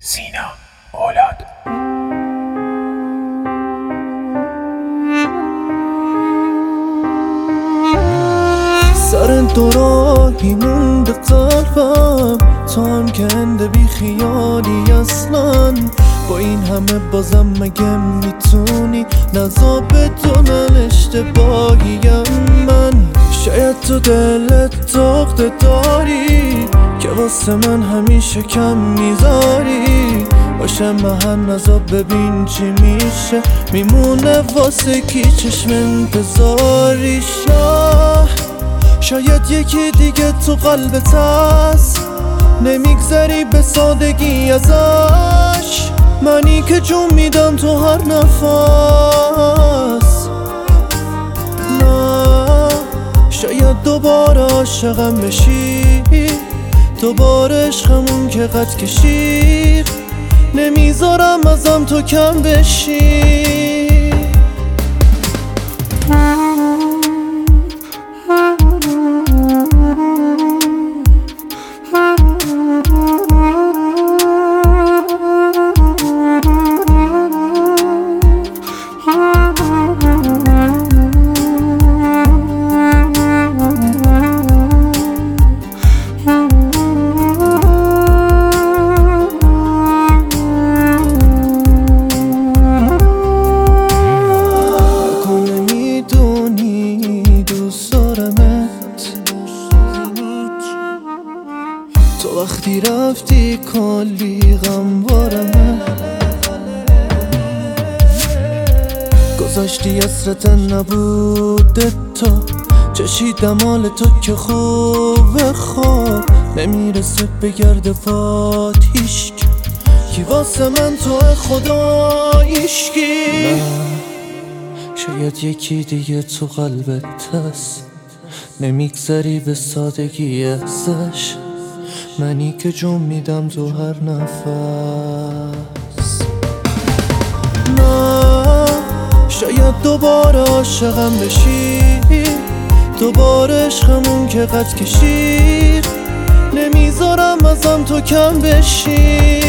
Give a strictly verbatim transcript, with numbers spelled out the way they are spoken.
سینا اولاد. سر دو راهی مونده قلبم، تو هم کنده بی خیالی اصلا. با این همه بازم مگه میتونی نزا بدونن اشتباهیم من؟ شاید تو دلت داغده داری که واسه من همیشه کم میذاری. باشه محن نزا ببین چی میشه، میمونه واسه کی چشم انتظاری. شاه شاید یکی دیگه تو قلبت هست، نمیگذری به سادگی ازش. منی که جون میدم تو هر نفس. نه شاید دوباره عاشقم بشی، دوباره عشقمون که قد کشید. نمیذارم ازم تو کم بشی. تو وقتی رفتی کلی غم بارمه، گذاشتی اسرت نبوده تو. چشیدم حال تو که خوبه، خوب نمیرسه بگرده باد هیچ کی واسه من تو خدا ایشکی. شاید یکی دیگه تو قلبت هست، نمیگذری به سادگی ازش. منی که جون میدم تو هر نفس. نه شاید دوباره عاشقم بشی، دوباره عشقمون که قد کشید. نمیذارم ازم تو کم بشی.